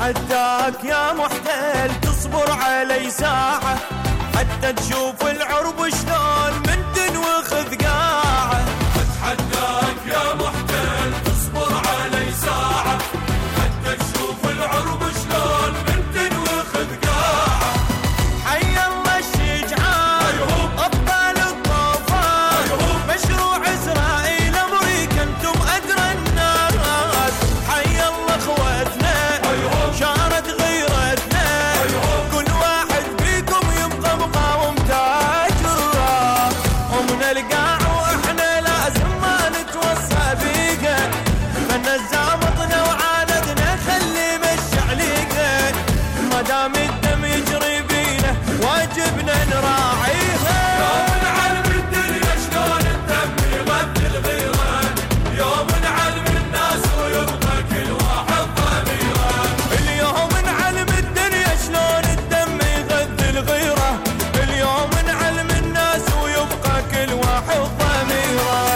أتحداك يا محتل تصبر علي ساعة حتى تشوف العرب شلون من تنوخذ قاعة. أتحداك يا محتل تصبر علي ساعة حتى تشوف العرب شلون من تنوخذ قاعة. حي الله الشجعان أبطال الطوفان مشروع إسرائيل أمريكا أنتم أدرى الناس. حي الله أخوتنا شارت غيرتنا كل واحد فيكم يبقى مقاوم تاج الراس. ومن القاع وإحنا لازم ما نتوصى بيقه فن زامطنا وعاندنا خلي مشي عليقه ما دام الدم يجري بينا واجبنا نراعيها. يوم نعلم الدنيا شلون الدم يغذي الغيرة يوم نعلم الناس ويبقى كل واحد ضميره. اليوم نعلم الدنيا شلون الدم يغذي الغيرة اليوم نعلم الناس ويبقى كل واحد ضميره.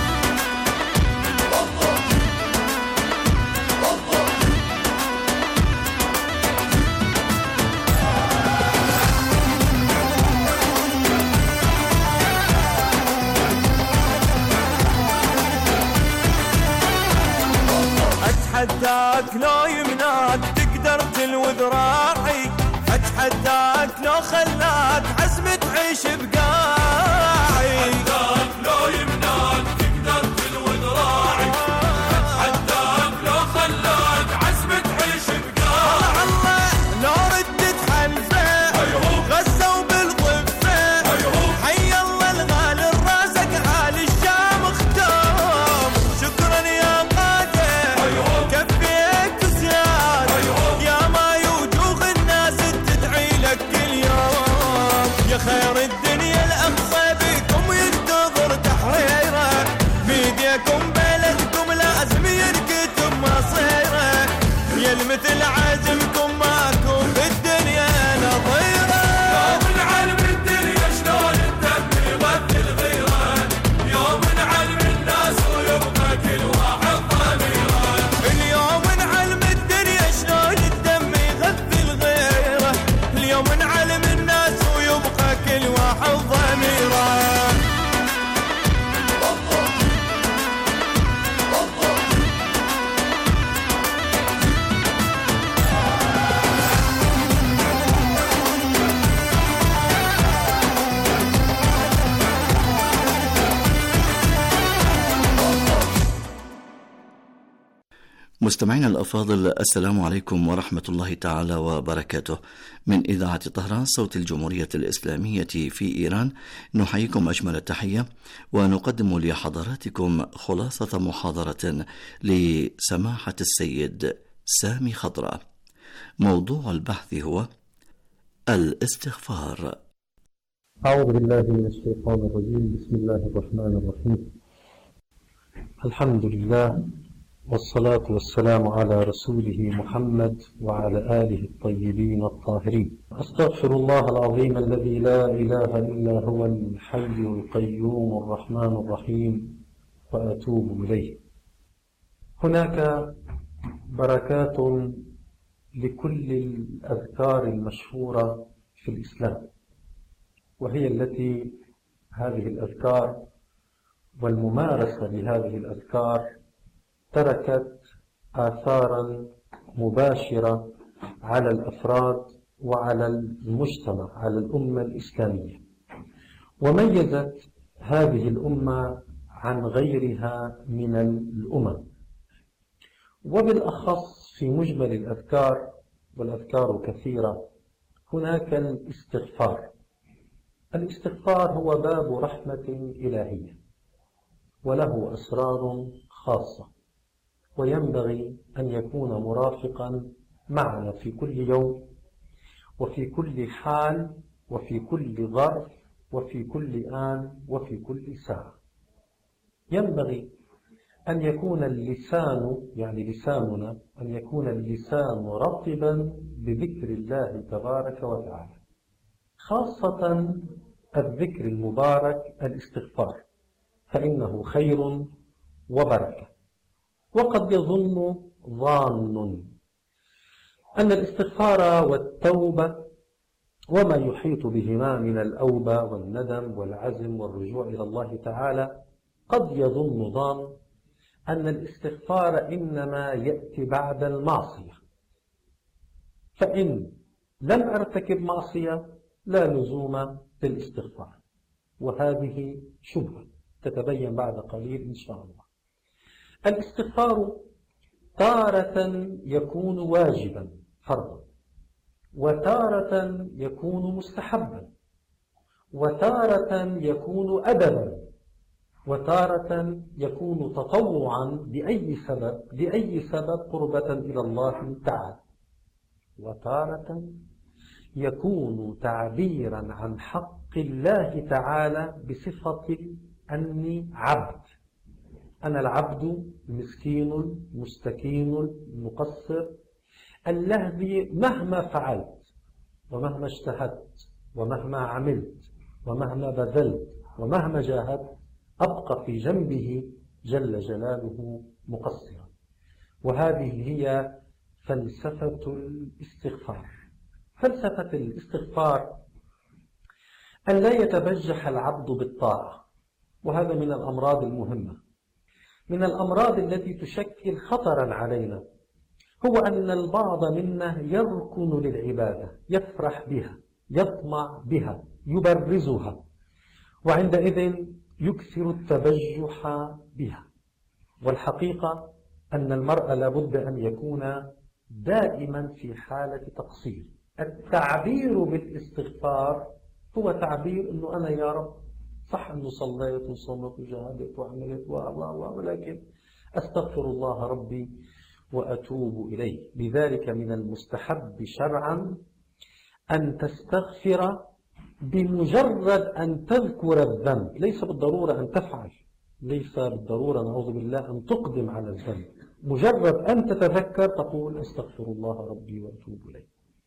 أتحداك لو يمناك تقدر تلو ذراعي أتحداك لو خلاك عزم تعيش بقاعي. أتحداك لو يمناك تقدر تلو ذراعي أتحداك لو خلاك عزم تعيش بقاعي. الله لو ردت حلفه غزوا بالضفه حي الله الغالي الرازق عالي الشام اختام. شكرا يا قاده كفيت زياده يا ما يوجوه الناس تدعي لك كل يوم. يا خير الدنيا الأقصى بكم ينتظر تحريره بيديكم بلدكم لازم ينكتب مصيره. يا المثل عازمكم ماكو بالدنيا نظيره. يوم نعلم الدنيا شلون الدم يغذي الغيرة يوم نعلم الناس ويبقى كل واحد ضميره. اليوم نعلم الدنيا شلون الدم يغذي الغيرة اليوم نعلم الناس ويبقى كل واحد ضميره. مستمعينا الأفاضل، السلام عليكم ورحمة الله تعالى وبركاته. من إذاعة طهران صوت الجمهورية الإسلامية في إيران نحييكم أجمل التحية ونقدم لحضراتكم خلاصة محاضرة لسماحة السيد سامي خضراء. موضوع البحث هو الاستغفار. أعوذ بالله من الشيطان الرجيم. بسم الله الرحمن الرحيم. الحمد لله والصلاة والسلام على رسوله محمد وعلى آله الطيبين الطاهرين. أستغفر الله العظيم الذي لا إله إلا هو الحي القيوم الرحمن الرحيم وأتوب إليه. هناك بركات لكل الأذكار المشهورة في الإسلام، وهي التي هذه الأذكار والممارسة لهذه الأذكار تركت آثارا مباشرة على الأفراد وعلى المجتمع، على الأمة الإسلامية، وميزت هذه الأمة عن غيرها من الأمم، وبالأخص في مجمل الأذكار، والأذكار كثيرة. هناك الاستغفار. الاستغفار هو باب رحمة إلهية وله أسرار خاصة، وينبغي أن يكون مرافقا معنا في كل يوم وفي كل حال وفي كل ظرف وفي كل آن وفي كل ساعة. ينبغي أن يكون اللسان، يعني لساننا، أن يكون اللسان رطبا بذكر الله تبارك وتعالى، خاصة الذكر المبارك الاستغفار، فإنه خير وبركة. وقد يظن ظان أن الاستغفار والتوبة وما يحيط بهما من الأوبة والندم والعزم والرجوع إلى الله تعالى قد يظن ظان أن الاستغفار إنما يأتي بعد المعصية، فإن لم أرتكب معصية لا لزوم للاستغفار، وهذه شبهة تتبين بعد قليل إن شاء الله. الاستغفار تارة يكون واجبا فرضا، وتارة يكون مستحبا، وتارة يكون أدبا، وتارة يكون تطوعا لأي سبب قربة إلى الله تعالى، وتارة يكون تعبيرا عن حق الله تعالى بصفة أني عبد، أنا العبد المسكين المستكين المقصر الذي مهما فعلت ومهما اجتهدت ومهما عملت ومهما بذلت ومهما جاهدت أبقى في جنبه جل جلاله مقصرا. وهذه هي فلسفة الاستغفار. فلسفة الاستغفار أن لا يتبجح العبد بالطاعة، وهذا من الأمراض المهمة، من الأمراض التي تشكل خطرا علينا، هو أن البعض منا يركن للعبادة، يفرح بها، يطمع بها، يبرزها، وعندئذ يكثر التبجح بها. والحقيقة أن المرء لابد أن يكون دائما في حالة تقصير. التعبير بالاستغفار هو تعبير أنه أنا يا رب صح أنه صليت وصمت وجاهدت وعملت ولكن أستغفر الله ربي وأتوب إليه. لذلك من المستحب شرعا أن تستغفر بمجرد أن تذكر الذنب، ليس بالضرورة أن تفعل، ليس بالضرورة نعوذ بالله أن تقدم على الذنب، مجرد أن تتذكر تقول أستغفر الله ربي وأتوب إليه.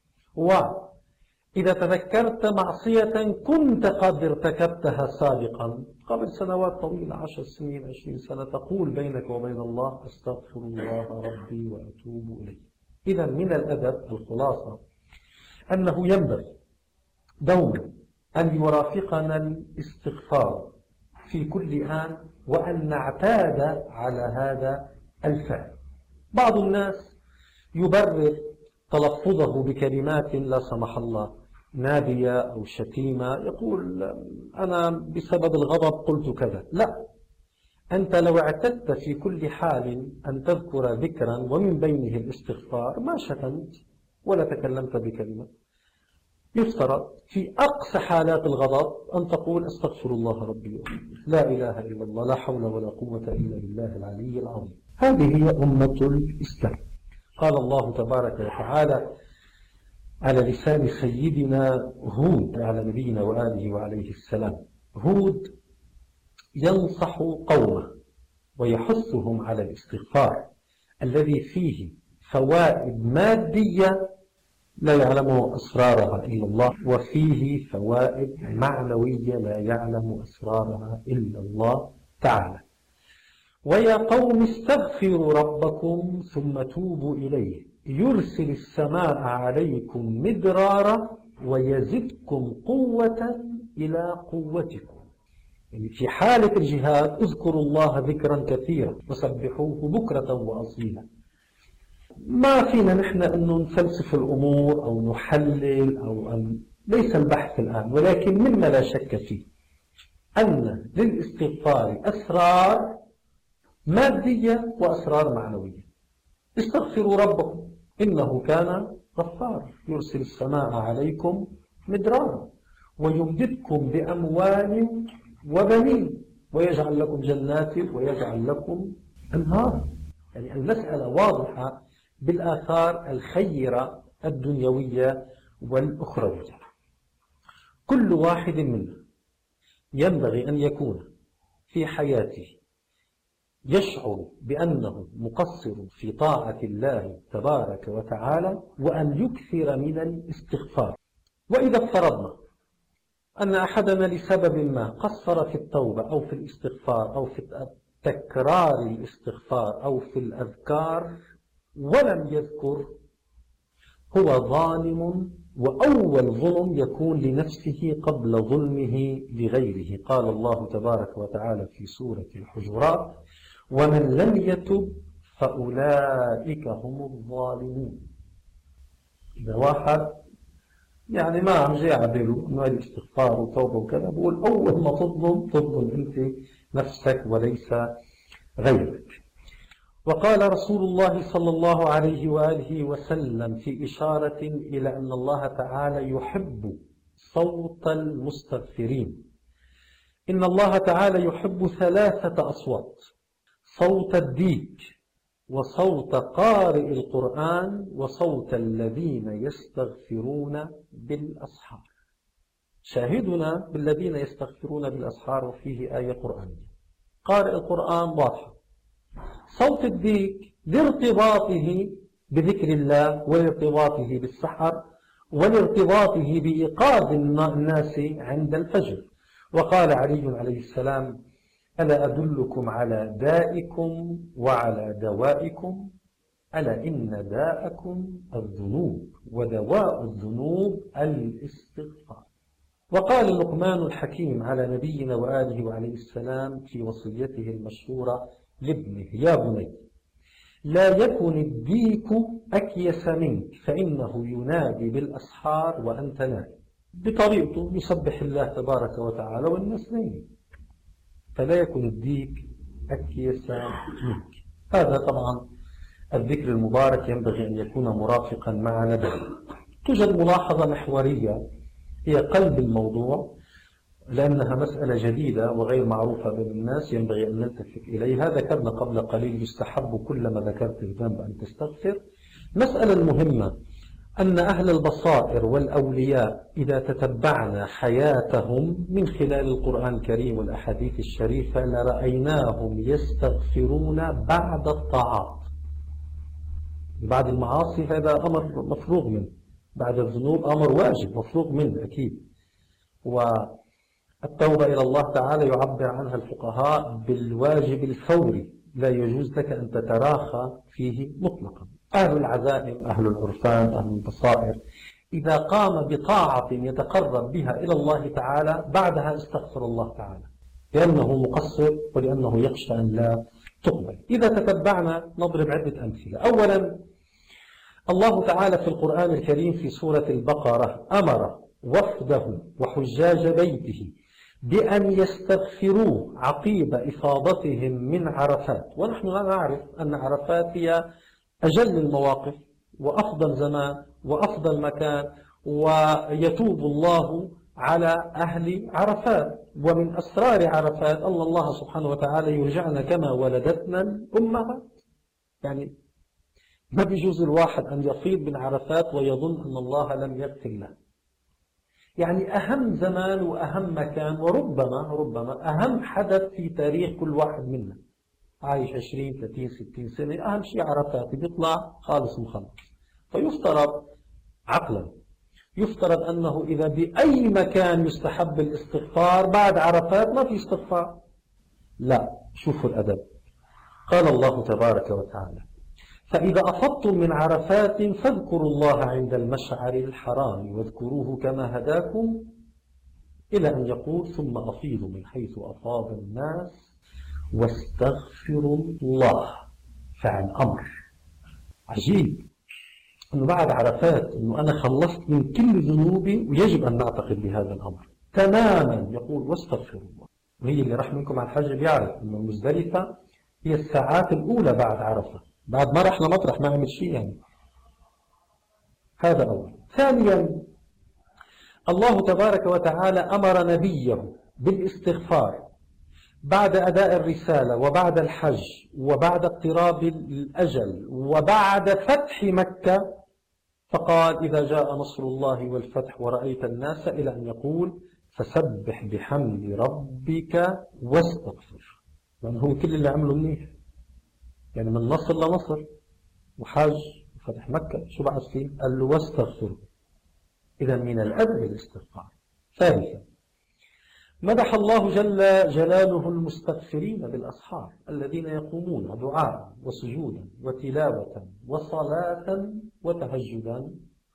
وإذا تذكرت معصية كنت قد ارتكبتها سابقا قبل سنوات طويلة، 10 سنين 20 سنة، تقول بينك وبين الله أستغفر الله ربي وأتوب إليه. إذا من الأدب الخلاصة أنه ينبغي دوما أن يرافقنا الاستغفار في كل آن، وأن نعتاد على هذا الفعل. بعض الناس يبرر تلفظه بكلمات لا سمح الله نابية أو شتيمة، يقول أنا بسبب الغضب قلت كذا. لا، أنت لو اعتدت في كل حال أن تذكر ذكرا ومن بينه الاستغفار ما شتمت ولا تكلمت بكلمة. يفترض في أقصى حالات الغضب أن تقول أستغفر الله ربي لا إله إلا الله، لا حول ولا قوة إلا بالله العلي العظيم. هذه هي أمة الإسلام. قال الله تبارك وتعالى على لسان سيدنا هود على نبينا وآله وعليه السلام، هود ينصح قومه ويحثهم على الاستغفار الذي فيه فوائد مادية لا يعلم أسرارها إلا الله، وفيه فوائد معنوية لا يعلم أسرارها إلا الله تعالى. ويا قوم استغفروا ربكم ثم توبوا إليه يرسل السماء عليكم مدرارا ويزدكم قوة إلى قوتكم. يعني في حالة الجهاد اذكروا الله ذكرا كثيرا وسبحوه بكرة وأصيلا. ما فينا نحن أنه نفلسف الأمور أو نحلل أو ليس البحث الآن، ولكن مما لا شك فيه أن للاستغفار أسرار مادية وأسرار معنوية. استغفروا ربكم إنه كان غفارا يرسل السماء عليكم مدرارا ويمددكم بأموال وبنين ويجعل لكم جنات ويجعل لكم أنهارا. يعني المسألة واضحة بالآثار الخيرة الدنيوية والأخروية. كل واحد منا ينبغي أن يكون في حياته يشعر بأنه مقصر في طاعة الله تبارك وتعالى، وأن يكثر من الاستغفار. وإذا افترضنا أن أحدنا لسبب ما قصر في التوبة أو في الاستغفار أو في تكرار الاستغفار أو في الأذكار ولم يذكر هو ظالم، وأول ظلم يكون لنفسه قبل ظلمه لغيره. قال الله تبارك وتعالى في سورة الحجرات: ومن لم يتب فأولئك هم الظالمون. إذا واحد يعني ما عم جاي يعبره انه الاستغفار وتوبه وكذا، بقول اول ما تظلم انت نفسك وليس غيرك. وقال رسول الله صلى الله عليه واله وسلم في اشاره الى ان الله تعالى يحب صوت المستغفرين: ان الله تعالى يحب 3 أصوات: صوت الديك، وصوت قارئ القرآن، وصوت الذين يستغفرون بالأسحار. شاهدنا بالذين يستغفرون بالأسحار وفيه آية قرآنية. قارئ القرآن واضحة. صوت الديك لارتباطه بذكر الله، ولارتباطه بالسحر، ولارتباطه بإيقاظ الناس عند الفجر. وقال علي عليه السلام: ألا أدلكم على دائكم وعلى دوائكم؟ ألا إن داءكم الذنوب ودواء الذنوب الاستغفار. وقال لقمان الحكيم على نبينا وآله وعليه السلام في وصيته المشهورة لابنه: يا بني لا يكن الديك أكيس منك فإنه ينادي بالأسحار وأنت نائم. بطريقته يسبح الله تبارك وتعالى والناس نايمين، فلا يكن الديك أكيس منك. هذا طبعا الذكر المبارك ينبغي أن يكون مرافقا مع ندم. توجد ملاحظة محورية هي قلب الموضوع، لأنها مسألة جديدة وغير معروفة بين الناس، ينبغي أن نلتفت إليها. ذكرنا قبل قليل يستحب كلما ذكرت الذنب أن تستغفر. مسألة المهمة أن أهل البصائر والأولياء إذا تتبعنا حياتهم من خلال القرآن الكريم والأحاديث الشريفة لرأيناهم يستغفرون بعد الطاعات. بعد المعاصي هذا أمر مفروغ منه، بعد الذنوب أمر واجب مفروغ منه أكيد. والتوبة إلى الله تعالى يعبر عنها الفقهاء بالواجب الفوري، لا يجوز لك أن تتراخى فيه مطلقا. أهل العزائم، أهل العرفان، أهل البصائر إذا قام بطاعة يتقرب بها إلى الله تعالى بعدها استغفر الله تعالى، لأنه مقصر ولأنه يخشى أن لا تقبل. إذا تتبعنا نضرب عدة أمثلة. أولا، الله تعالى في القرآن الكريم في سورة البقرة أمر وفده وحجاج بيته بأن يستغفروه عقيب إفاضتهم من عرفات. ونحن لا نعرف أن عرفات هي أجل المواقف وأفضل زمان وأفضل مكان، ويتوب الله على أهل عرفات. ومن أسرار عرفات أن الله سبحانه وتعالى يرجعنا كما ولدتنا الأمهات. يعني ما بيجوز الواحد أن يفيض من عرفات ويظن أن الله لم يغفر له. يعني أهم زمان وأهم مكان وربما أهم حدث في تاريخ كل واحد منا، عايش 20 30 60 سنة، أهم شيء عرفات، بيطلع خالص مخلص. فيفترض عقلا يفترض أنه إذا بأي مكان يستحب الاستغفار بعد عرفات ما في استغفار. لا، شوفوا الأدب. قال الله تبارك وتعالى: فإذا أفضتم من عرفات فاذكروا الله عند المشعر الحرام واذكروه كما هداكم، إلى أن يقول: ثم أفيضوا من حيث أفاض الناس واستغفروا الله. فعل أمر عجيب أنه بعد عرفات أنه أنا خلصت من كل ذنوبي، ويجب أن نعتقد بهذا الأمر تماما. يقول: واستغفروا الله. وهي اللي راح منكم على الحج بيعرف أنه مزدلفة هي الساعات الأولى بعد عرفة، بعد ما رحنا مطرح ما عمل شيء يعني. هذا أول. ثانيا، الله تبارك وتعالى أمر نبيه بالاستغفار بعد أداء الرسالة وبعد الحج وبعد اقتراب الأجل وبعد فتح مكة، فقال: إذا جاء نصر الله والفتح ورأيت الناس، إلى أن يقول: فسبح بحمد ربك واستغفر. يعني هو كل اللي عمله منيح، يعني من نصر لنصر وحج وفتح مكة، شو بعد فيه؟ قال له: واستغفر. إذا من الأدب الاستغفار. ثالثا، مدح الله جل جلاله المستغفرين بالأسحار الذين يقومون دعاء وسجودا وتلاوة وصلاة وتهجدا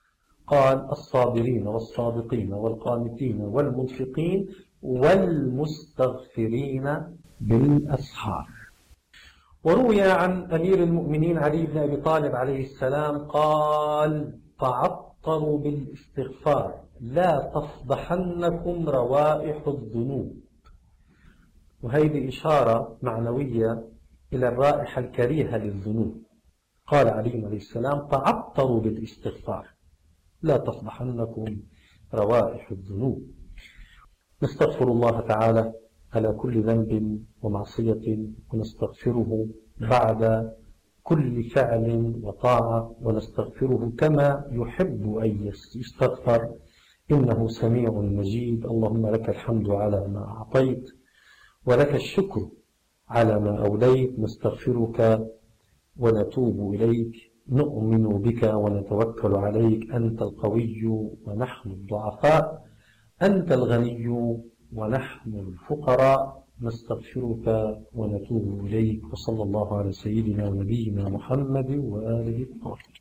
قال الصابرين والصادقين والقانتين والمنفقين والمستغفرين بالأسحار. وروي عن أمير المؤمنين علي بن أبي طالب عليه السلام قال تعطروا بالاستغفار لا تفضحنكم روائح الذنوب. وهذه إشارة معنوية إلى الرائحة الكريهة للذنوب. قال علي عليه السلام تعطروا بالاستغفار لا تفضحنكم روائح الذنوب. نستغفر الله تعالى على كل ذنب ومعصية ونستغفره بعد كل فعل وطاعة، ونستغفره كما يحب أن يستغفر إنه سميع مجيب. اللهم لك الحمد على ما أعطيت ولك الشكر على ما أوليت. نستغفرك ونتوب إليك، نؤمن بك ونتوكل عليك. أنت القوي ونحن الضعفاء، أنت الغني ونحن الفقراء. نستغفرك ونتوب إليك. وصلى الله على سيدنا ونبينا محمد وآله الطاهرين.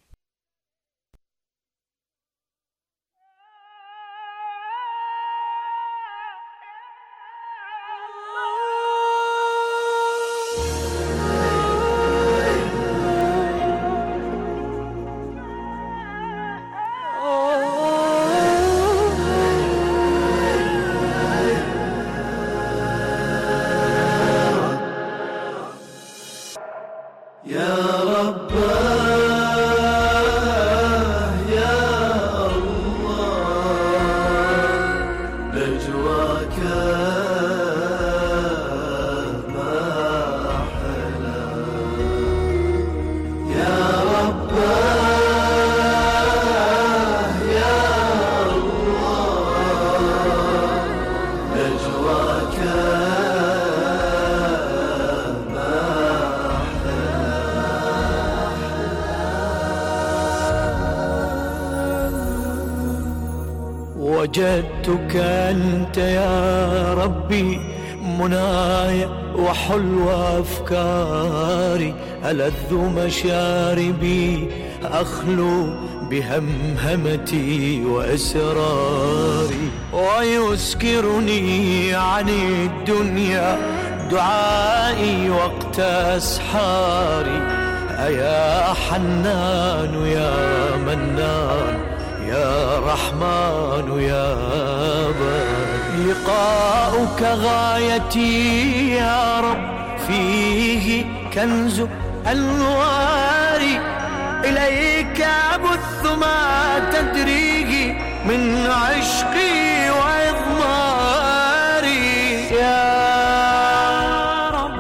وجدتك أنت يا ربي مناي وحلو أفكاري، ألذ مشاربي أخلو بهمهمتي وإسراري، ويسكرني عن الدنيا دعائي وقت أسحاري. أيا حنان يا منان يا رحمن يا بار، لقاؤك غايتي يا رب فيه كنز أنواري، إليك أبث ما تدريه من عشقي وإضماري. يا رب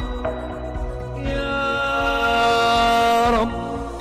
يا رب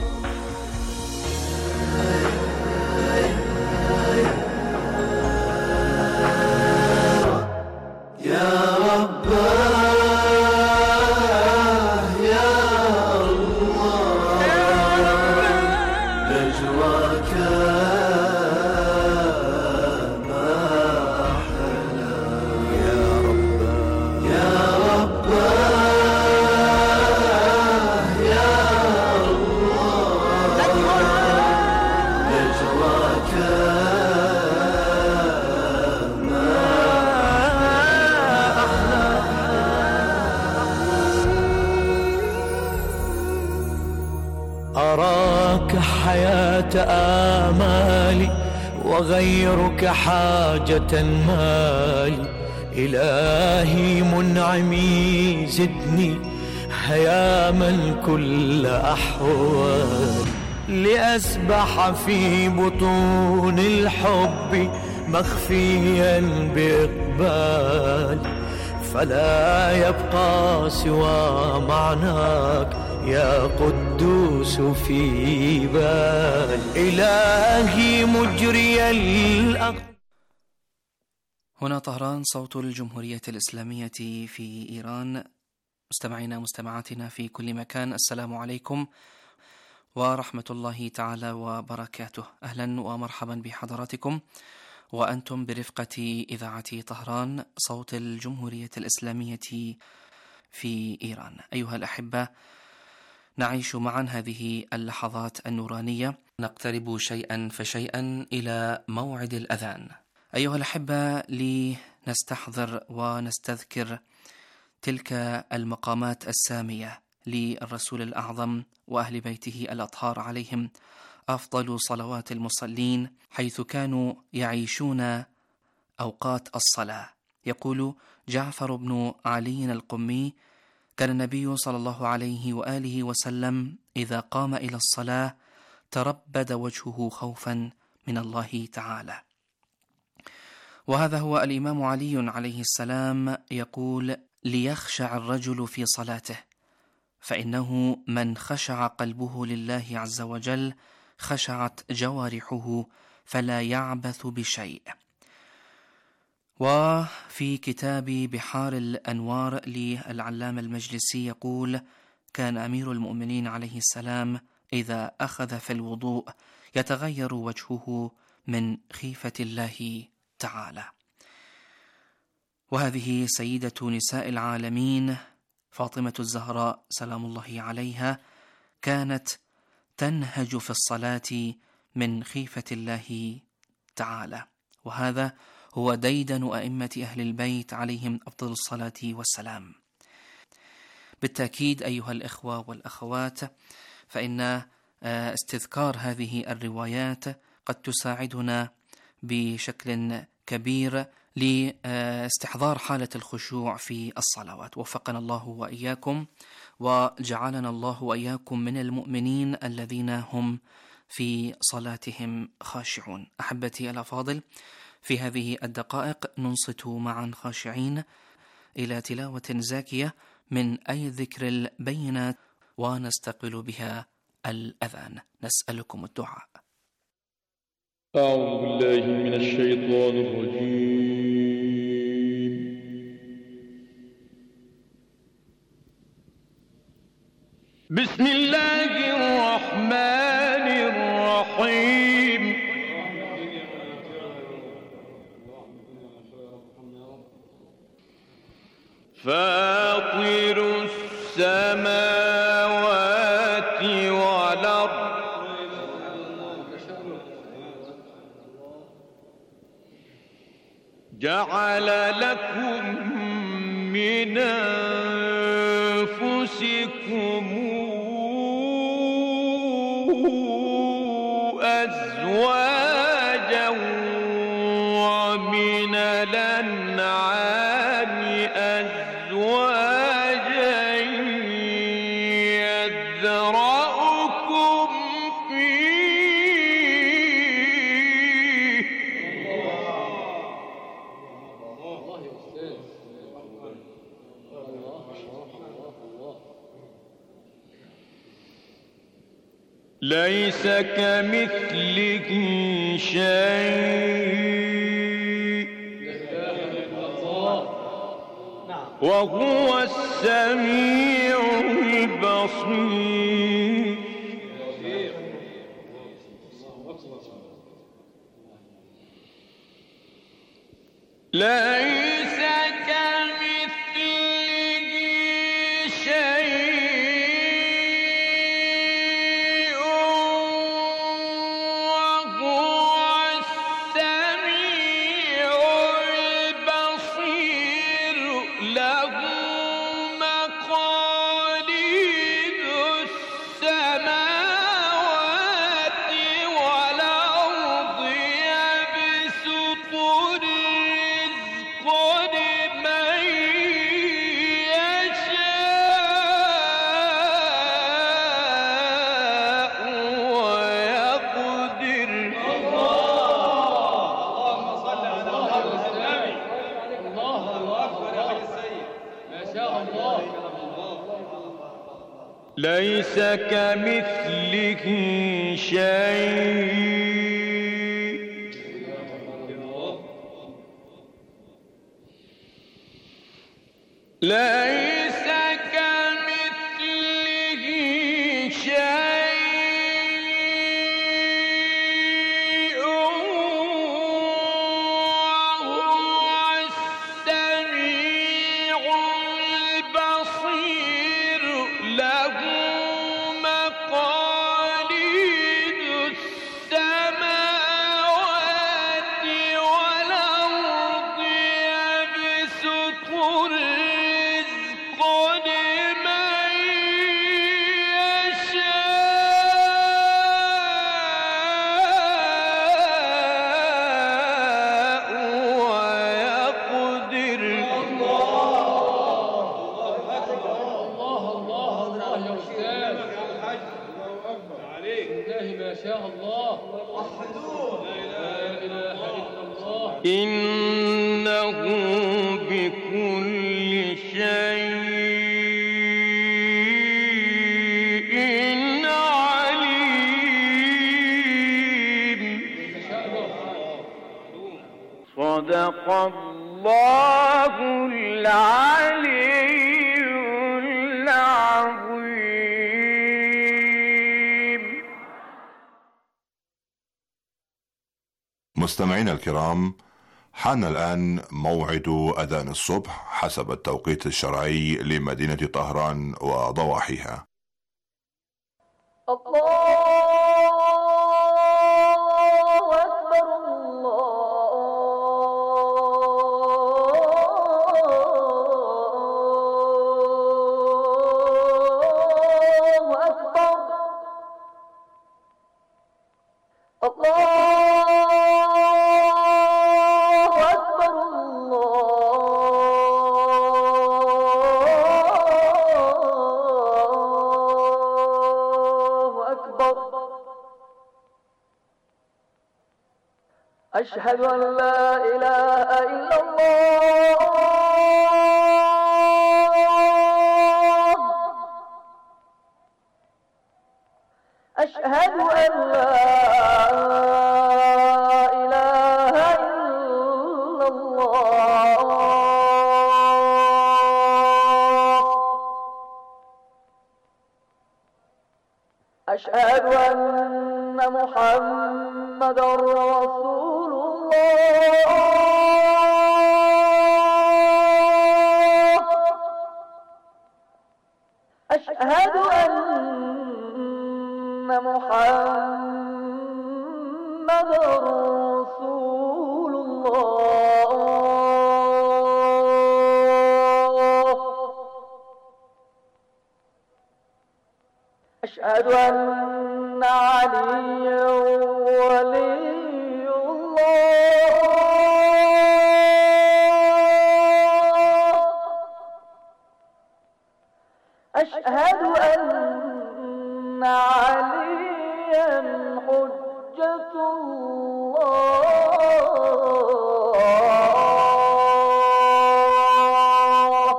أراك حياة آمالي وغيرك حاجة مالي، إلهي منعمي زدني هياما كل أحوال، لأسبح في بطون الحب مخفيا بإقبال، فلا يبقى سوى معناك يا قدوس في بال، إلهي مجري الأقدار. هنا طهران، صوت الجمهورية الإسلامية في إيران. مستمعينا مستمعاتنا في كل مكان، السلام عليكم ورحمة الله تعالى وبركاته. أهلا ومرحبا بحضراتكم وأنتم برفقة إذاعة طهران، صوت الجمهورية الإسلامية في إيران. أيها الأحبة، نعيش معا هذه اللحظات النورانية، نقترب شيئا فشيئا إلى موعد الأذان. أيها الأحبة، لنستحضر ونستذكر تلك المقامات السامية للرسول الأعظم وأهل بيته الأطهار عليهم أفضل صلوات المصلين، حيث كانوا يعيشون أوقات الصلاة. يقول جعفر بن علي القمي: كان النبي صلى الله عليه وآله وسلم إذا قام إلى الصلاة تربد وجهه خوفا من الله تعالى. وهذا هو الإمام علي عليه السلام يقول: ليخشع الرجل في صلاته، فإنه من خشع قلبه لله عز وجل خشعت جوارحه فلا يعبث بشيء. وفي كتاب بحار الأنوار للعلامة المجلسي يقول: كان أمير المؤمنين عليه السلام إذا أخذ في الوضوء يتغير وجهه من خيفة الله تعالى. وهذه سيدة نساء العالمين فاطمة الزهراء سلام الله عليها كانت تنهج في الصلاة من خيفة الله تعالى، وهذا هو ديدن أئمة أهل البيت عليهم أفضل الصلاة والسلام. بالتأكيد أيها الإخوة والأخوات، فإن استذكار هذه الروايات قد تساعدنا بشكل كبير لاستحضار حالة الخشوع في الصلوات. وفقنا الله وإياكم، وجعلنا الله وإياكم من المؤمنين الذين هم في صلاتهم خاشعون. أحبتي الأفاضل، في هذه الدقائق ننصت معا خاشعين إلى تلاوة زاكية من أي ذكر البينات ونستقبل بها الأذان. نسألكم الدعاء. أعوذ بالله من الشيطان الرجيم. بسم الله الرحمن الرحيم. فاطر السماوات والأرض جعل لكم من أنفسكم أزواجا ومن الأنعام أزواجا يذرأكم فيه ليس كمثله شيء وهو السميع البصير. ليس كمثله شيء وهو السميع البصير. له مقاليد السماوات والأرض يبسط الرزق لمن يشاء ويقدر. اللهم صل على النبي. الله أكبر يا حي السيد، ما شاء الله. ليس كمثله شيء ليس كمثله شيء وهو السميع البصير. له ما شاء الله. وحدوه لا إله إلا الله. إنه بكل شيء عليم. صدق الله العلي العظيم. مستمعينا الكرام، حان الآن موعد أذان الصبح حسب التوقيت الشرعي لمدينة طهران وضواحيها. أشهد أن لا إله إلا الله. أشهد أن لا إله إلا الله. أشهد أن محمدا رسول الله. أشهد أن محمدا رسول الله. أشهد أن عليا ولي الله. أشهد أن عليا حجة الله.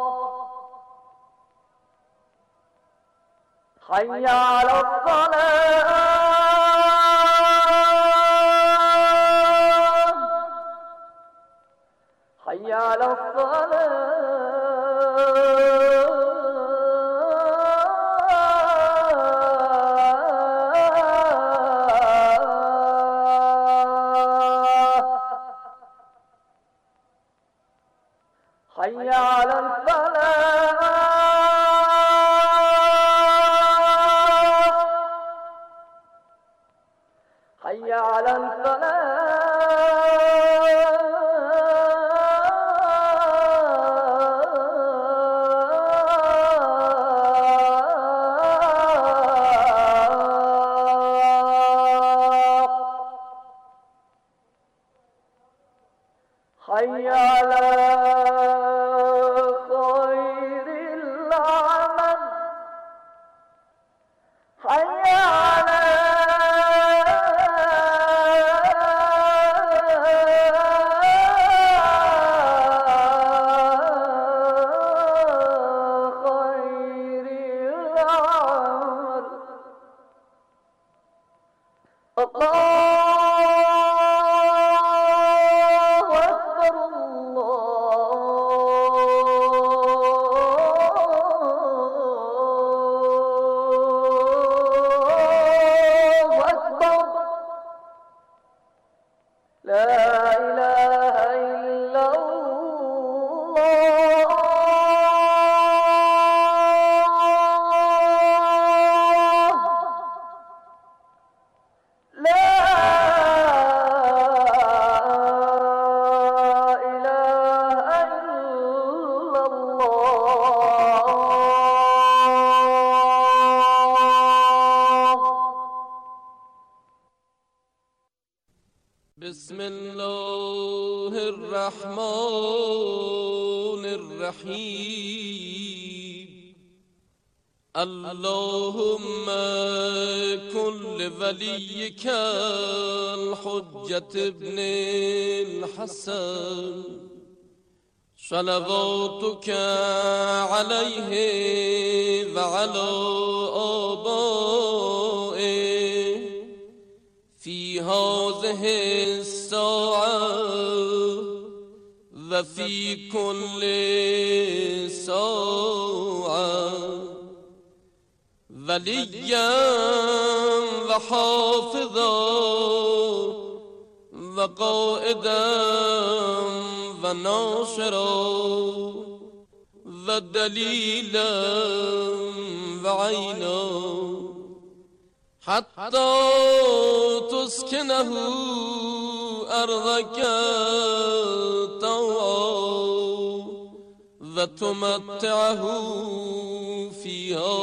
حي على الصلاة. حي على الصلاة. حي على الفلاح. حي على الفلاح. حي على خير العمل. حي على خير العمل. الله بسم الله الرحمن الرحيم. اللهم كن لوليك الحجة ابن الحسن صلواتك عليه وعلى آبائه في هذه الساعة وفي كل ساعة وليا وحافظا وقائدا وناصرا ودليلا وعينا حتى تسكنه أرضك طوعا وتمتعه فيها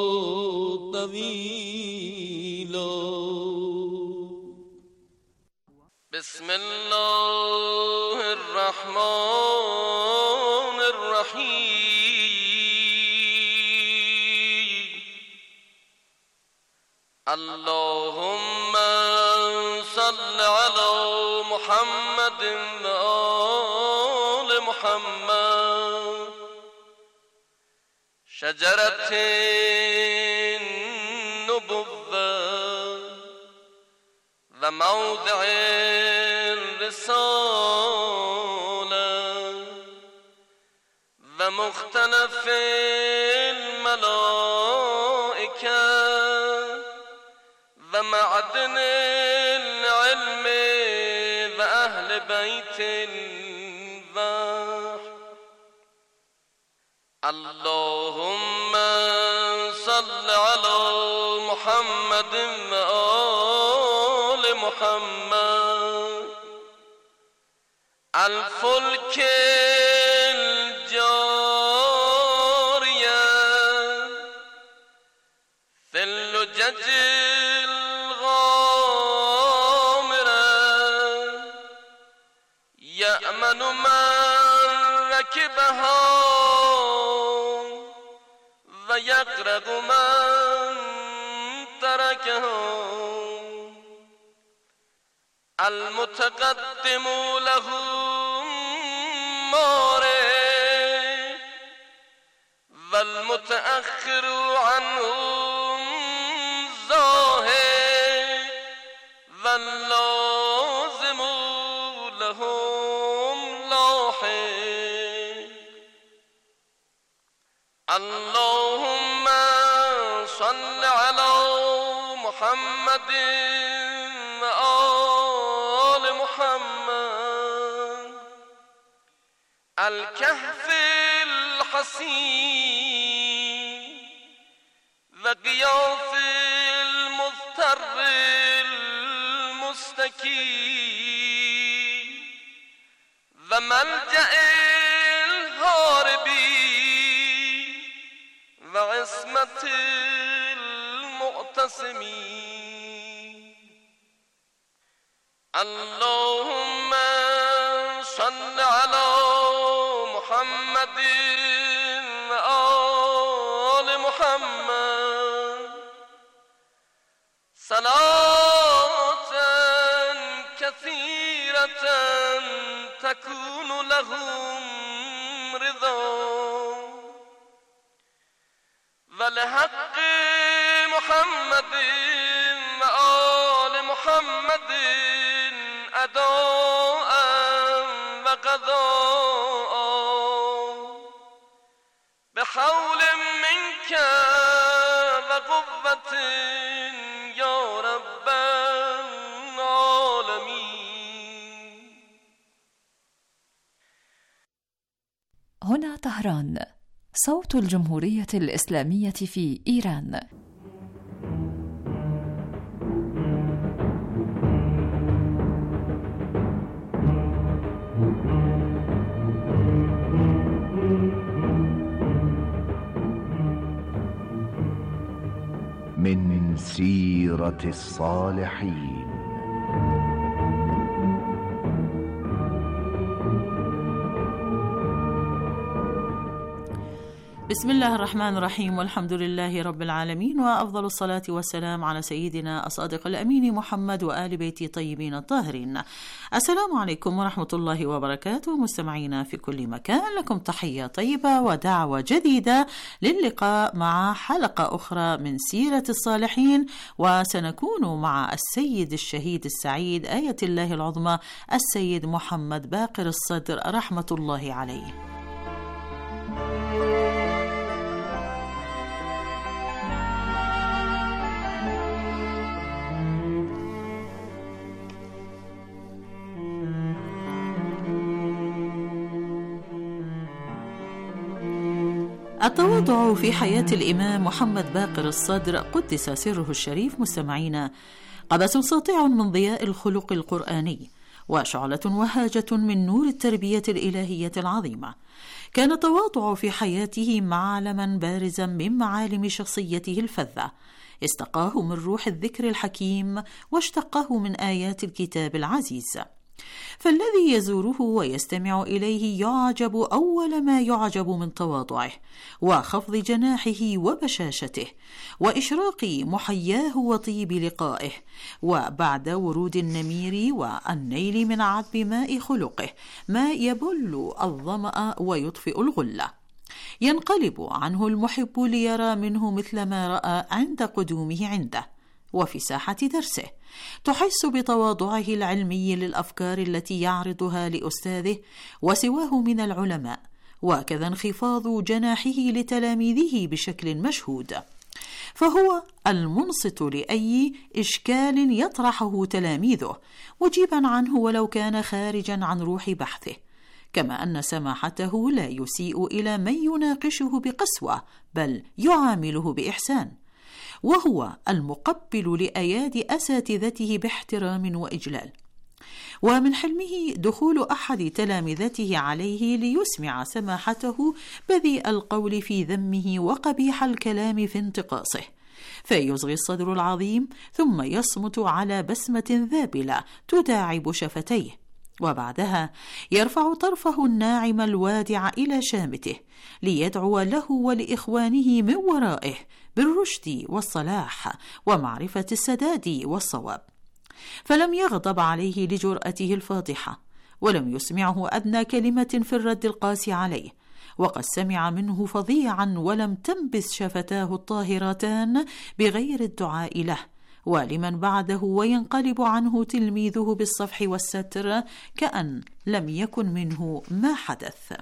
طويلا. بسم الله الرحمن الرحيم. اللهم صل على محمد وآل محمد. شجرة النبوة وموضع الرسالة ومختلف الملائكة ومعدن العلم وأهل بيت الوحي. اللهم صل على محمد وآل محمد. الفلك الجارية في اللجج الغامرة يأمن من ركبها ويغرق من تركها. المتقدم له مارع والمتأخر عنه زاهد واللازم لهم لاحق. اللهم صل على محمد وآل محمد. الكهف الحصين وغياث المضطر المستكين وملجأ الهاربين وعصمة المعتصمين. اللهم صل على محمد وآل محمد. صلاة كثيرة تكون لهم رضا ولحق محمد وآل محمد أداء وقضاء بحول منك وقوة يا رب العالمين. هنا طهران، صوت الجمهورية الإسلامية في إيران. من سيرة الصالحين. بسم الله الرحمن الرحيم، والحمد لله رب العالمين، وأفضل الصلاة والسلام على سيدنا الصادق الأمين محمد وآل بيته الطيبين الطاهرين. السلام عليكم ورحمة الله وبركاته. مستمعينا في كل مكان، لكم تحية طيبة ودعوة جديدة للقاء مع حلقة أخرى من سيرة الصالحين، وسنكون مع السيد الشهيد السعيد آية الله العظمى السيد محمد باقر الصدر رحمة الله عليه. التواضع في حياة الإمام محمد باقر الصدر قدس سره الشريف مستمعينا قبس ساطع من ضياء الخلق القرآني، وشعلة وهاجة من نور التربية الإلهية العظيمة. كان التواضع في حياته معلما بارزا من معالم شخصيته الفذة، استقاه من روح الذكر الحكيم واشتقه من آيات الكتاب العزيز. فالذي يزوره ويستمع إليه يعجب أول ما يعجب من تواضعه وخفض جناحه وبشاشته وإشراق محياه وطيب لقائه، وبعد ورود النمير والنيل من عذب ماء خلقه ما يبل الظمأ ويطفئ الغلة. ينقلب عنه المحب ليرى منه مثل ما رأى عند قدومه عنده. وفي ساحة درسه تحس بتواضعه العلمي للأفكار التي يعرضها لأستاذه وسواه من العلماء، وكذا انخفاض جناحه لتلاميذه بشكل مشهود، فهو المنصت لأي إشكال يطرحه تلاميذه مجيبا عنه ولو كان خارجا عن روح بحثه، كما أن سماحته لا يسيء إلى من يناقشه بقسوة بل يعامله بإحسان، وهو المقبل لأيادي أساتذته باحترام وإجلال. ومن حلمه دخول أحد تلامذته عليه ليسمع سماحته بذيء القول في ذمه وقبيح الكلام في انتقاصه، فيصغي الصدر العظيم ثم يصمت على بسمة ذابلة تداعب شفتيه، وبعدها يرفع طرفه الناعم الوادع إلى شامته ليدعو له ولإخوانه من ورائه بالرشد والصلاح ومعرفة السداد والصواب. فلم يغضب عليه لجرأته الفاضحة، ولم يسمعه أدنى كلمة في الرد القاسي عليه، وقد سمع منه فظيعا ولم تنبس شفتاه الطاهرتان بغير الدعاء له ولمن بعده، وينقلب عنه تلميذه بالصفح والستر كأن لم يكن منه ما حدث.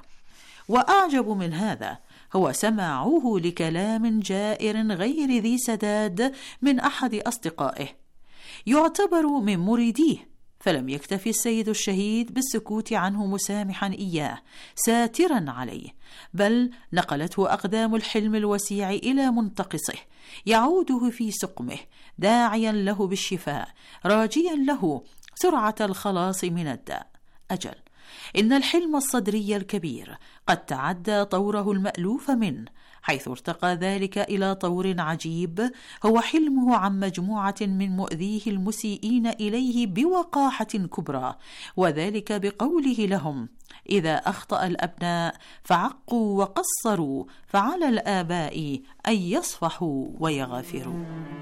وأعجب من هذا هو سماعه لكلام جائر غير ذي سداد من أحد أصدقائه يعتبر من مريديه، فلم يكتفي السيد الشهيد بالسكوت عنه مسامحا إياه ساترا عليه، بل نقلته أقدام الحلم الوسيع إلى منتقصه يعوده في سقمه داعيا له بالشفاء راجيا له سرعة الخلاص من الداء. أجل إن الحلم الصدري الكبير قد تعدى طوره المألوف منه، حيث ارتقى ذلك إلى طور عجيب هو حلمه عن مجموعة من مؤذيه المسيئين إليه بوقاحة كبرى، وذلك بقوله لهم: إذا أخطأ الأبناء فعقوا وقصروا فعلى الآباء أن يصفحوا ويغافروا.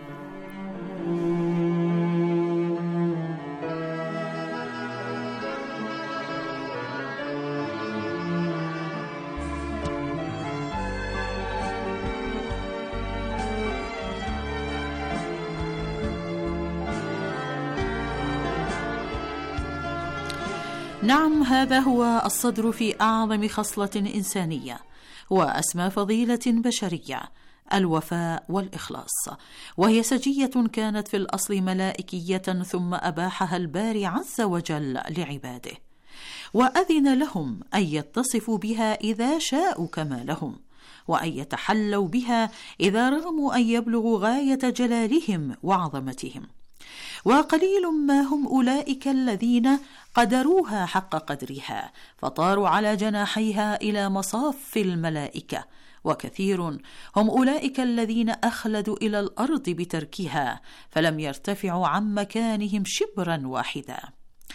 نعم، هذا هو الصدر في أعظم خصلة إنسانية وأسمى فضيلة بشرية، الوفاء والإخلاص، وهي سجية كانت في الأصل ملائكية ثم أباحها الباري عز وجل لعباده، وأذن لهم أن يتصفوا بها إذا شاءوا كمالهم، وأن يتحلوا بها إذا رغموا أن يبلغوا غاية جلالهم وعظمتهم. وقليل ما هم أولئك الذين قدروها حق قدرها فطاروا على جناحيها إلى مصاف الملائكة، وكثير هم أولئك الذين أخلدوا إلى الأرض بتركها فلم يرتفعوا عن مكانهم شبرا واحدا.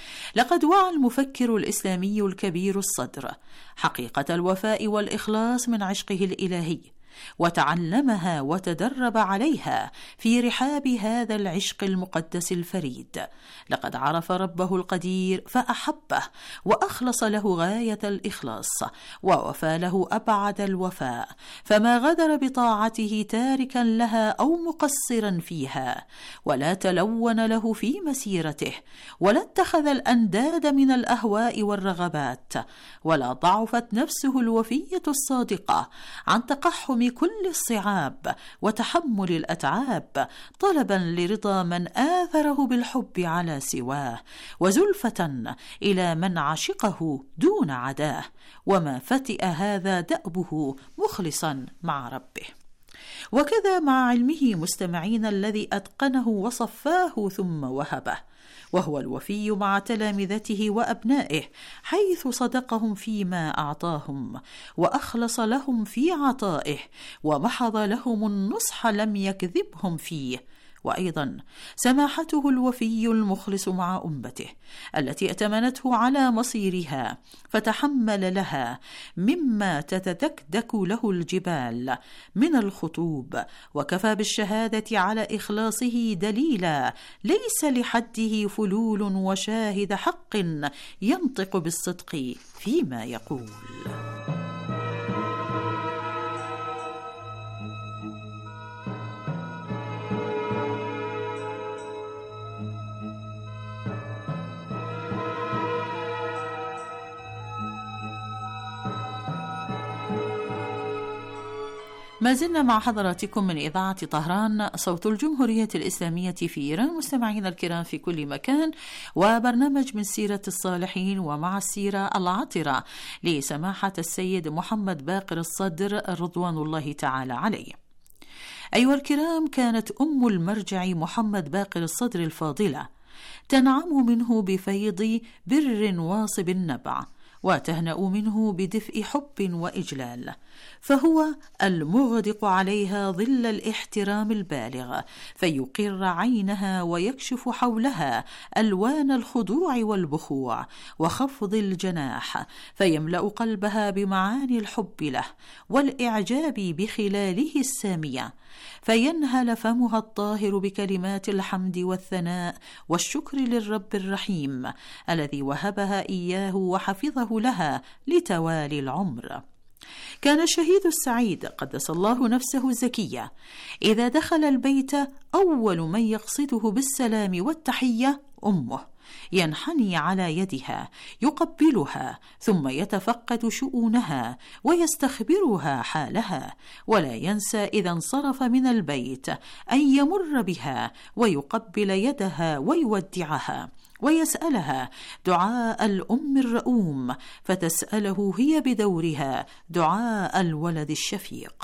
لقد وعى المفكر الإسلامي الكبير الصدر حقيقة الوفاء والإخلاص من عشقه الإلهي، وتعلمها وتدرب عليها في رحاب هذا العشق المقدس الفريد. لقد عرف ربه القدير فأحبه وأخلص له غاية الإخلاص، ووفى له أبعد الوفاء، فما غدر بطاعته تاركا لها أو مقصرا فيها، ولا تلون له في مسيرته، ولا اتخذ الأنداد من الأهواء والرغبات، ولا ضعفت نفسه الوفية الصادقة عن تقحم كل الصعاب وتحمل الأتعاب، طلبا لرضا من آثره بالحب على سواه، وزلفة إلى من عشقه دون عداه، وما فتئ هذا دأبه مخلصا مع ربه. وكذا مع علمه مستمعين الذي أتقنه وصفاه ثم وهبه، وهو الوفي مع تلامذته وأبنائه، حيث صدقهم فيما أعطاهم، وأخلص لهم في عطائه، ومحض لهم النصح لم يكذبهم فيه. وأيضا سماحته الوفي المخلص مع أمته التي ائتمنته على مصيرها، فتحمل لها مما تتدكدك له الجبال من الخطوب، وكفى بالشهادة على إخلاصه دليلا ليس لحده فلول، وشاهد حق ينطق بالصدق فيما يقول. ما زلنا مع حضراتكم من إذاعة طهران صوت الجمهورية الإسلامية في إيران، مستمعين الكرام في كل مكان، وبرنامج من سيرة الصالحين ومع السيرة العطرة لسماحة السيد محمد باقر الصدر رضوان الله تعالى عليه. أيها الكرام، كانت أم المرجع محمد باقر الصدر الفاضلة تنعم منه بفيض بر واصب النبع، وتهنأ منه بدفء حب وإجلال، فهو المغدق عليها ظل الاحترام البالغ، فيقر عينها ويكشف حولها ألوان الخضوع والبخوع وخفض الجناح، فيملأ قلبها بمعاني الحب له والإعجاب بخلاله السامية، فينهل فمها الطاهر بكلمات الحمد والثناء والشكر للرب الرحيم الذي وهبها إياه وحفظه لها لتوالي العمر. كان الشهيد السعيد قدس الله نفسه الزكية إذا دخل البيت أول من يقصده بالسلام والتحية أمه، ينحني على يدها يقبلها، ثم يتفقد شؤونها ويستخبرها حالها، ولا ينسى إذا انصرف من البيت أن يمر بها ويقبل يدها ويودعها، ويسألها دعاء الأم الرؤوم، فتسأله هي بدورها دعاء الولد الشفيق.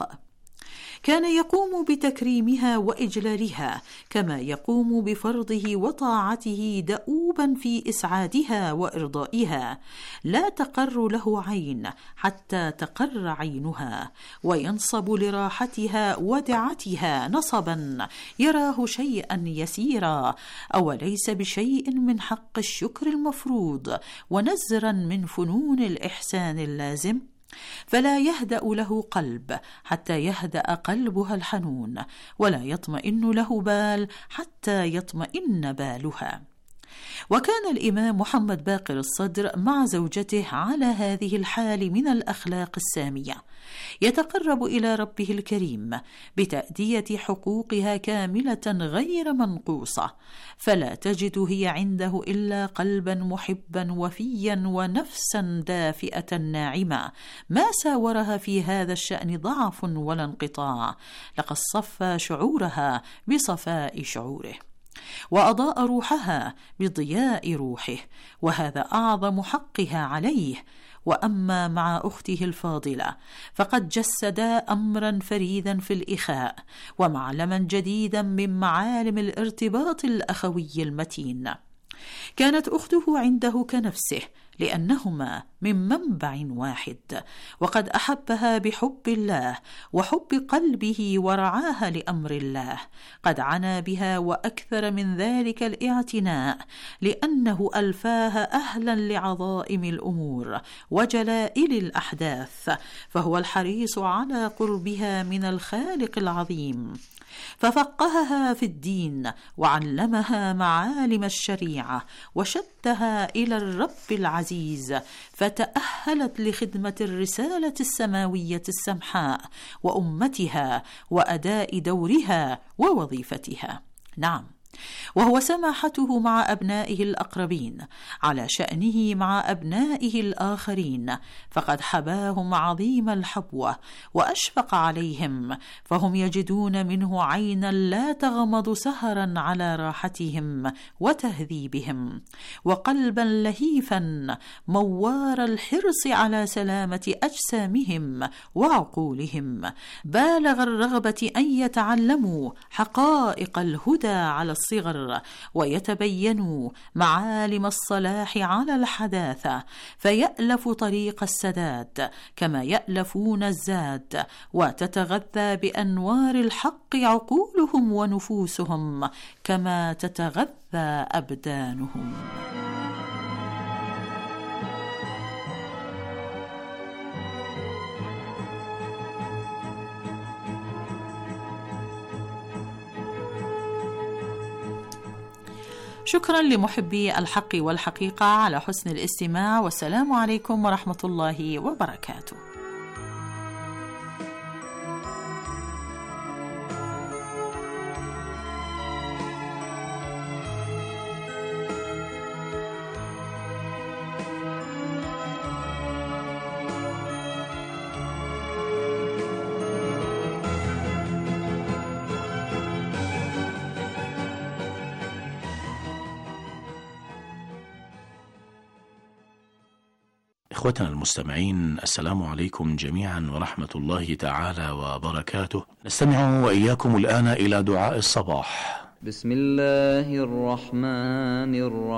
كان يقوم بتكريمها وإجلالها كما يقوم بفرضه وطاعته، دؤوبا في إسعادها وإرضائها، لا تقر له عين حتى تقر عينها، وينصب لراحتها ودعتها نصبا يراه شيئا يسيرا، أو ليس بشيء من حق الشكر المفروض ونزرا من فنون الإحسان اللازم، فلا يهدأ له قلب حتى يهدأ قلبها الحنون، ولا يطمئن له بال حتى يطمئن بالها. وكان الإمام محمد باقر الصدر مع زوجته على هذه الحال من الأخلاق السامية، يتقرب إلى ربه الكريم بتأدية حقوقها كاملة غير منقوصة، فلا تجد هي عنده إلا قلبا محبا وفيا ونفسا دافئة ناعمة، ما ساورها في هذا الشأن ضعف ولا انقطاع، لقد صفى شعورها بصفاء شعوره، وأضاء روحها بضياء روحه، وهذا أعظم حقها عليه. وأما مع أخته الفاضلة فقد جسدا أمرا فريدا في الإخاء، ومعلما جديدا من معالم الارتباط الأخوي المتين. كانت أخته عنده كنفسه، لأنهما من منبع واحد، وقد أحبها بحب الله وحب قلبه ورعاها لأمر الله، قد عنى بها وأكثر من ذلك الاعتناء، لأنه ألفاها أهلا لعظائم الأمور وجلائل الأحداث، فهو الحريص على قربها من الخالق العظيم، ففقهها في الدين وعلمها معالم الشريعة وشدها إلى الرب العزيز، فتأهلت لخدمة الرسالة السماوية السمحاء وأمتها وأداء دورها ووظيفتها. نعم، وهو سماحته مع أبنائه الأقربين على شأنه مع أبنائه الآخرين، فقد حباهم عظيم الحبوة وأشفق عليهم، فهم يجدون منه عينا لا تغمض سهرا على راحتهم وتهذيبهم، وقلبا لهيفا موار الحرص على سلامة أجسامهم وعقولهم، بالغ الرغبة أن يتعلموا حقائق الهدى على الصغر ويتبينوا معالم الصلاح على الحداثة، فيألف طريق السداد كما يألفون الزاد، وتتغذى بأنوار الحق عقولهم ونفوسهم كما تتغذى أبدانهم. شكرا لمحبي الحق والحقيقة على حسن الاستماع، والسلام عليكم ورحمة الله وبركاته. إخوتنا المستمعين، السلام عليكم جميعا ورحمة الله تعالى وبركاته. نستمع وإياكم الآن إلى دعاء الصباح. بسم الله الرحمن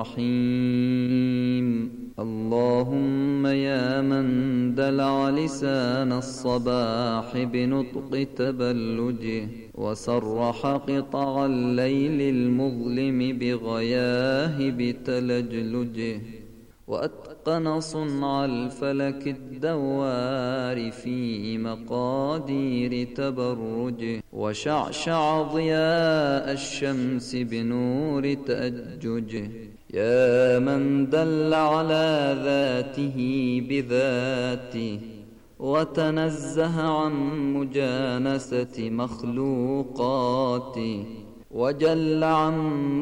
الرحيم. اللهم يا من دلع لسان الصباح بنطق تبلجه، وسرح قطع الليل المظلم بغياهب تلجلجه، وأتقن صنع الفلك الدوار في مقادير تبرجه، وشعشع ضياء الشمس بنور تأججه. يا من دل على ذاته بذاته، وتنزه عن مجانسة مخلوقاته، وجل عن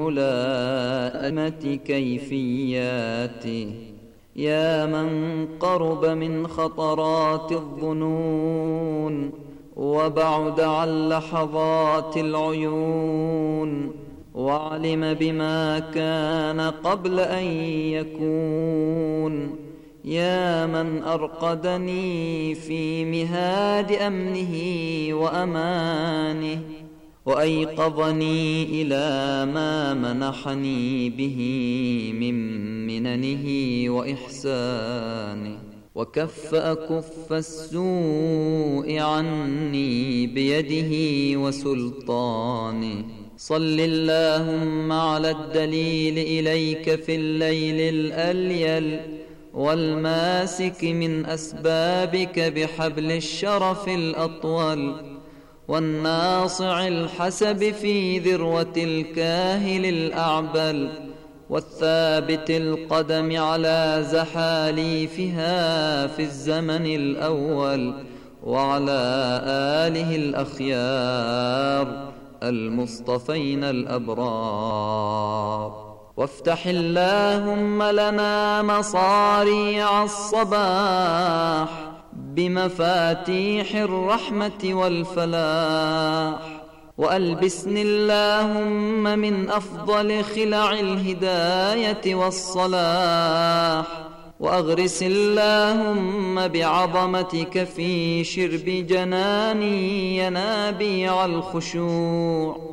ملائمة كيفياته. يا من قرب من خطرات الظنون، وبعد عن لحظات العيون، وعلم بما كان قبل أن يكون. يا من أرقدني في مهاد أمنه وأمانه، وأيقظني إلى ما منحني به من مننه وإحسانه، وكف أكف السوء عني بيده وسلطانه. صل اللهم على الدليل إليك في الليل الأليل، والماسك من أسبابك بحبل الشرف الأطول، والناصع الحسب في ذروة الكاهل الأعبل، والثابت القدم على زحاليفها في الزمن الأول، وعلى آله الأخيار المصطفين الأبرار. وافتح اللهم لنا مصاريع الصباح بمفاتيح الرحمة والفلاح، وألبسني اللهم من أفضل خلع الهداية والصلاح، وأغرس اللهم بعظمتك في شرب جناني ينابيع الخشوع،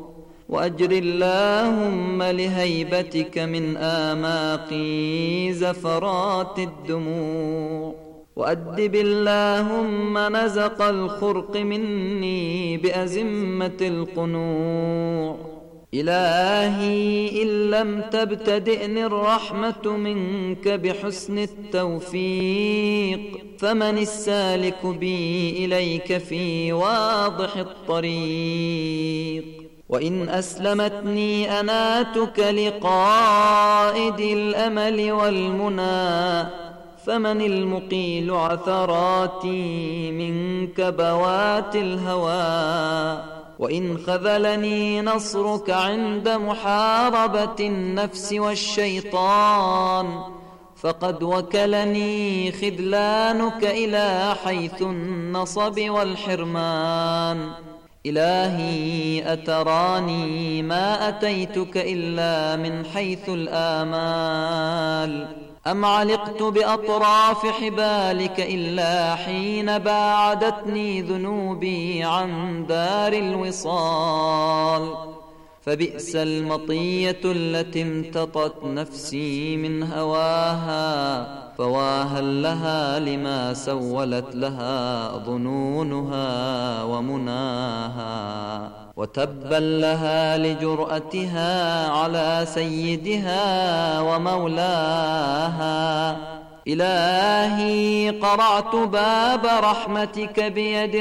وأجر اللهم لهيبتك من آماقي زفرات الدموع، وأدب اللهم نزق الخرق مني بأزمة القنوع. إلهي إن لم تبتدئني الرحمة منك بحسن التوفيق، فمن السالك بي إليك في واضح الطريق؟ وإن أسلمتني أناتك لقائد الأمل والمنى، فمن المقيل عثراتي من كبوات الهوى؟ وإن خذلني نصرك عند محاربة النفس والشيطان، فقد وكلني خذلانك إلى حيث النصب والحرمان. إلهي أتراني ما أتيتك إلا من حيث الآمال، أم علقت بأطراف حبالك إلا حين باعدتني ذنوبي عن دار الوصال؟ فبئس المطية التي امتطت نفسي من هواها، فواهل لها لما سولت لها ظنونها ومناها، وتبا لها لجرأتها على سيدها ومولاها. إلهي قرعت باب رحمتك بيد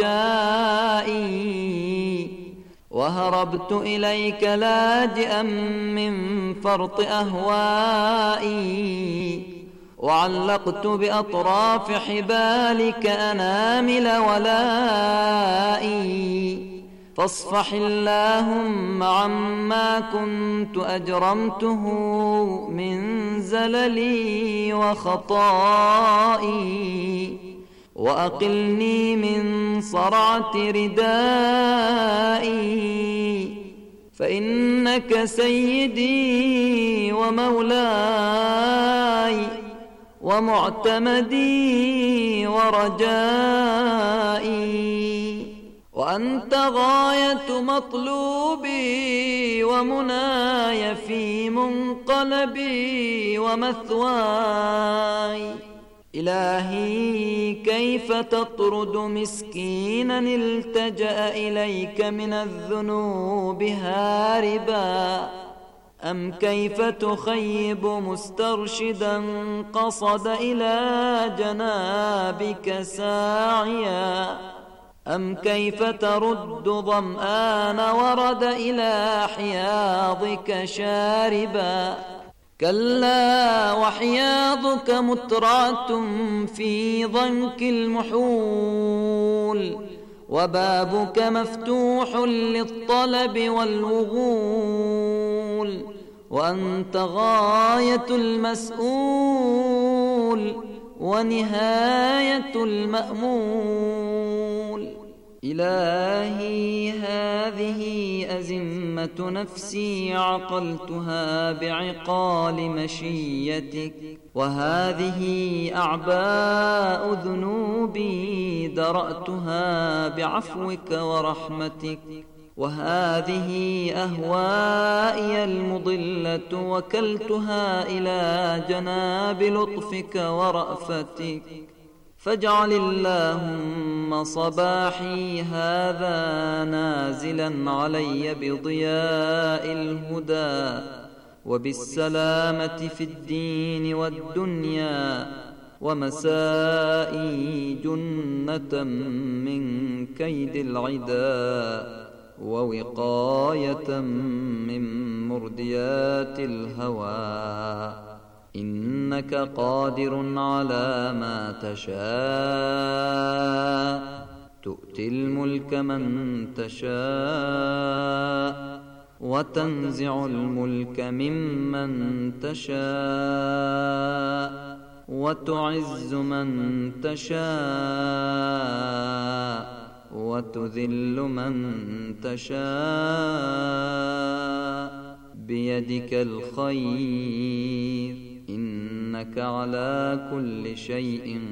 رجائي، وهربت إليك لاجئا من فرط أهوائي، وعلقت بأطراف حبالك أنامل ولائي. فاصفح اللهم عما كنت أجرمته من زللي وخطائي، وأقلني من صرعة ردائي، فإنك سيدي ومولاي ومعتمدي ورجائي، وأنت غاية مطلوبي ومناي في منقلبي ومثواي. إلهي كيف تطرد مسكينا التجأ إليك من الذنوب هاربا، أم كيف تخيب مسترشدا قصد إلى جنابك ساعيا، أم كيف ترد ظمآن ورد إلى حياضك شاربا. كلا وحياضك مترعة في ضنك المحول، وبابك مفتوح للطلب والوغول، وأنت غاية المسؤول ونهاية المأمول. إلهي هذه أزمة نفسي عقلتها بعقال مشيتك، وهذه أعباء ذنوبي درأتها بعفوك ورحمتك، وهذه أهوائي المضلة وكلتها إلى جناب لطفك ورأفتك. فاجعل اللهم صباحي هذا نازلا علي بضياء الهدى وبالسلامة في الدين والدنيا، ومسائي جنة من كيد العدا، ووقاية من مرديات الهوى. إنك قادر على ما تشاء، تؤتي الملك من تشاء، وتنزع الملك ممن تشاء، وتعز من تشاء، وتذل من تشاء، بيدك الخير، إنك على كل شيء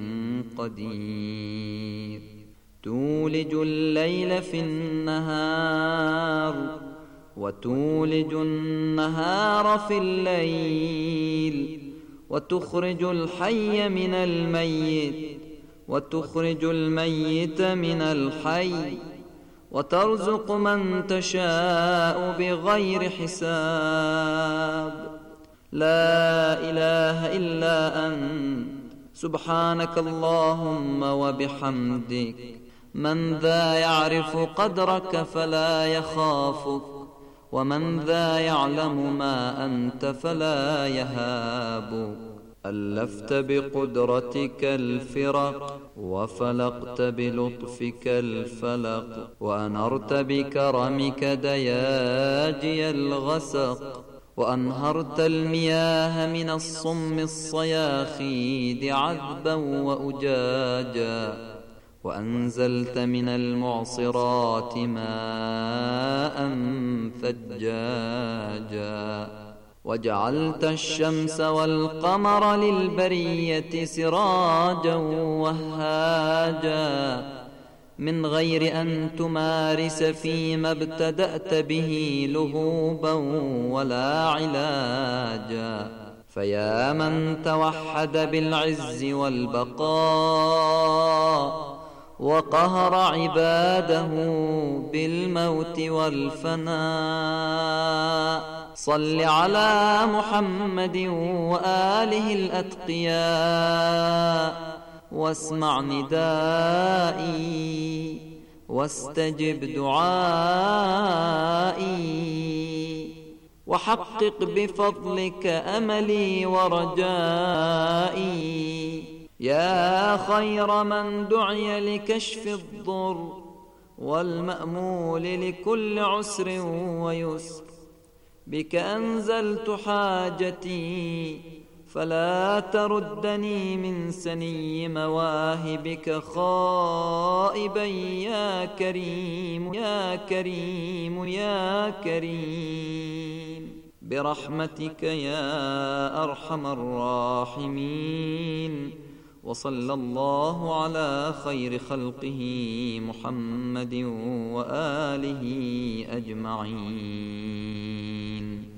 قدير. تولج الليل في النهار وتولج النهار في الليل وتخرج الحي من الميت وتخرج الميت من الحي وترزق من تشاء بغير حساب. لا إله إلا أنت سبحانك اللهم وبحمدك. من ذا يعرف قدرك فلا يخافك، ومن ذا يعلم ما أنت فلا يهابك. ألفت بقدرتك الفرق وفلقت بلطفك الفلق، وأنرت بكرمك دياجي الغسق، وأنهرت المياه من الصم الصياخيد عذبا وأجاجا، وأنزلت من المعصرات ماء ثجاجا، وجعلت الشمس والقمر للبرية سراجا وهاجا، من غير أن تمارس فيما ابتدأت به لهوبا ولا علاجا. فيا من توحد بالعز والبقاء وقهر عباده بالموت والفناء، صل على محمد وآله الأتقياء، واسمع ندائي واستجب دعائي، وحقق بفضلك أملي ورجائي. يا خير من دعي لكشف الضر والمأمول لكل عسر ويسر، بك أنزلت حاجتي فلا تردني من سني مواهبك خائبا يا كريم يا كريم يا كريم، برحمتك يا أرحم الراحمين. وصلى الله على خير خلقه محمد وآله أجمعين.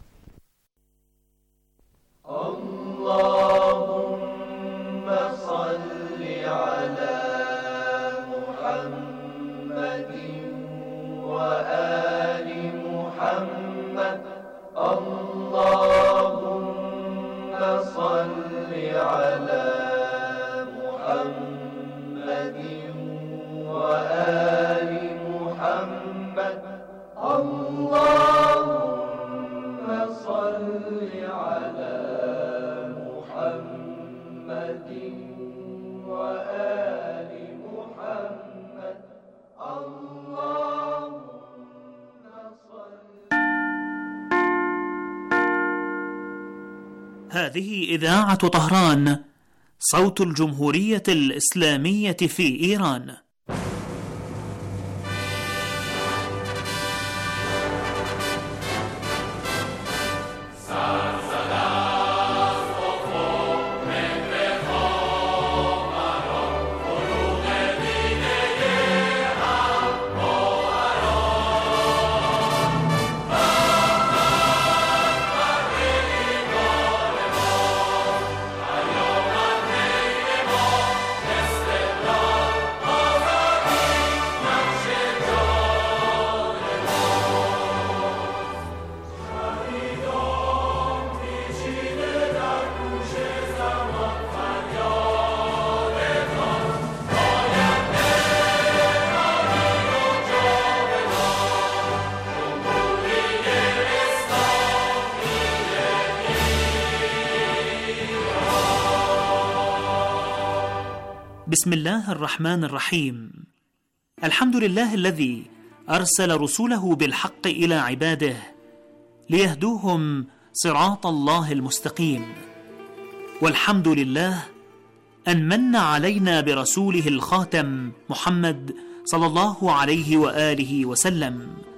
اللهم صل على محمد وآل محمد. اللهم صل على محمد وآل محمد. اللهم صل على محمد وآل محمد. اللهم صل. هذه إذاعة طهران، صوت الجمهورية الإسلامية في إيران. بسم الله الرحمن الرحيم. الحمد لله الذي أرسل رسوله بالحق إلى عباده ليهدوهم صراط الله المستقيم، والحمد لله أن من علينا برسوله الخاتم محمد صلى الله عليه وآله وسلم